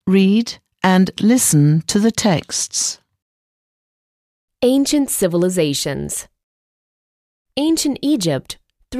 read and listen to the texts. Ancient civilizations. Ancient Egypt,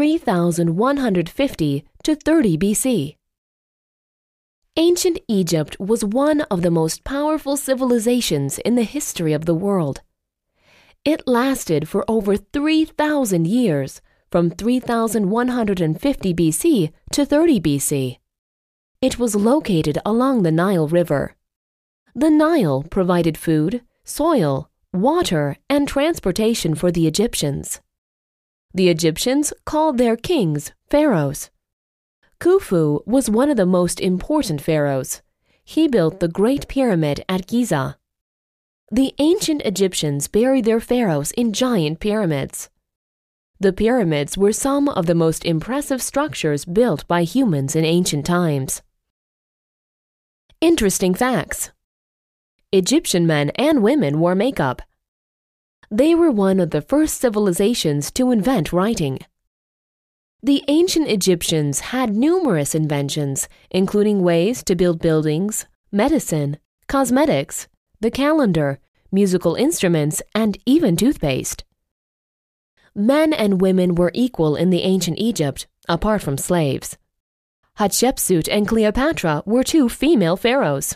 3150 to 30 BC. Ancient Egypt was one of the most powerful civilizations in the history of the world. It lasted for over 3,000 years, from 3150 BC to 30 BC. It was located along the Nile River. The Nile provided food, soil, water, and transportation for the Egyptians. The Egyptians called their kings pharaohs. Khufu was one of the most important pharaohs. He built the Great Pyramid at Giza. The ancient Egyptians buried their pharaohs in giant pyramids. The pyramids were some of the most impressive structures built by humans in ancient times. Interesting facts. Egyptian men and women wore makeup. They were one of the first civilizations to invent writing. The ancient Egyptians had numerous inventions, including ways to build buildings, medicine, cosmetics, the calendar, musical instruments, and even toothpaste. Men and women were equal in the ancient Egypt, apart from slaves. Hatshepsut and Cleopatra were two female pharaohs.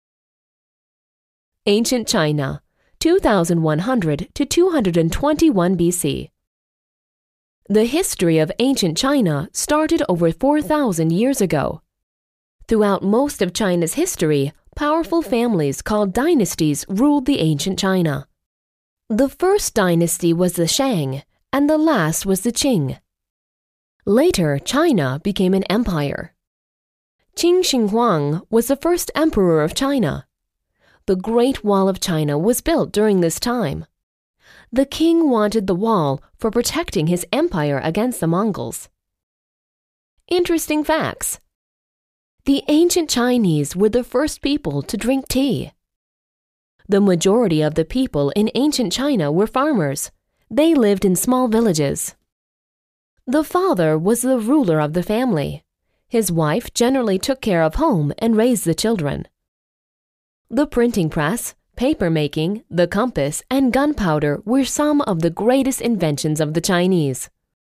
Ancient China, 2100 to 221 BC. The history of ancient China started over 4,000 years ago. Throughout most of China's history, powerful families called dynasties ruled the ancient China. The first dynasty was the Shang, and the last was the Qing. Later, China became an empire. Qin Shi Huang was the first emperor of China. The Great Wall of China was built during this time. The king wanted the wall for protecting his empire against the Mongols. Interesting facts. The ancient Chinese were the first people to drink tea. The majority of the people in ancient China were farmers. They lived in small villages. The father was the ruler of the family. His wife generally took care of home and raised the children. The printing press, paper making, the compass, and gunpowder were some of the greatest inventions of the Chinese.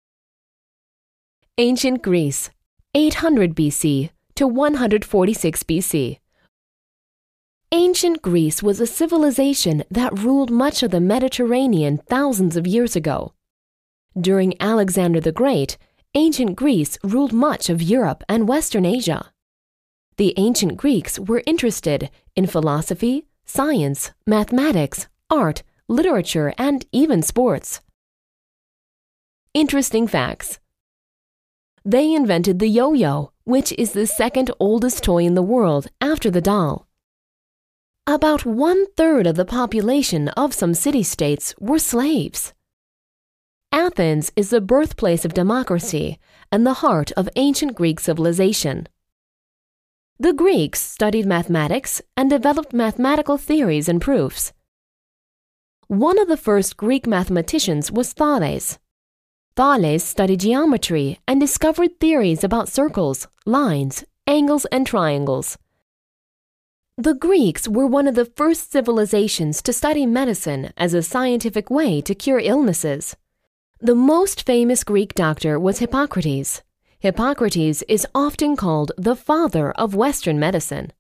Ancient Greece, 800 BC to 146 BC. Ancient Greece was a civilization that ruled much of the Mediterranean thousands of years ago. During Alexander the Great, ancient Greece ruled much of Europe and Western Asia. The ancient Greeks were interested in philosophy, science, mathematics, art, literature, and even sports. Interesting facts. They invented the yo-yo, which is the second oldest toy in the world after the doll. About 1/3 of the population of some city-states were slaves. Athens is the birthplace of democracy and the heart of ancient Greek civilization. The Greeks studied mathematics and developed mathematical theories and proofs. One of the first Greek mathematicians was Thales. Thales studied geometry and discovered theories about circles, lines, angles, and triangles. The Greeks were one of the first civilizations to study medicine as a scientific way to cure illnesses. The most famous Greek doctor was Hippocrates. Hippocrates is often called the father of Western medicine.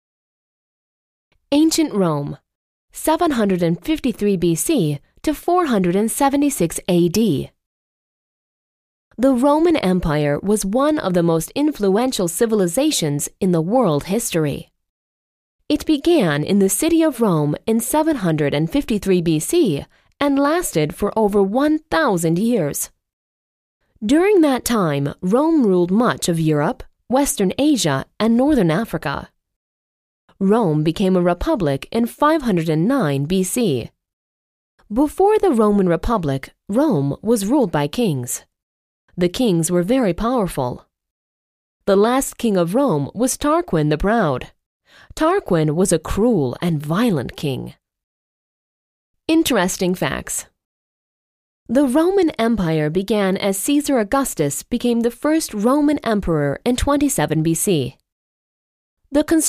Ancient Rome, 753 BC to 476 AD. The Roman Empire was one of the most influential civilizations in the world history. It began in the city of Rome in 753 BC and lasted for over 1,000 years. During that time, Rome ruled much of Europe, Western Asia, and Northern Africa. Rome became a republic in 509 BC. Before the Roman Republic, Rome was ruled by kings. The kings were very powerful. The last king of Rome was Tarquin the Proud. Tarquin was a cruel and violent king. Interesting facts. The Roman Empire began as Caesar Augustus became the first Roman emperor in 27 BC. The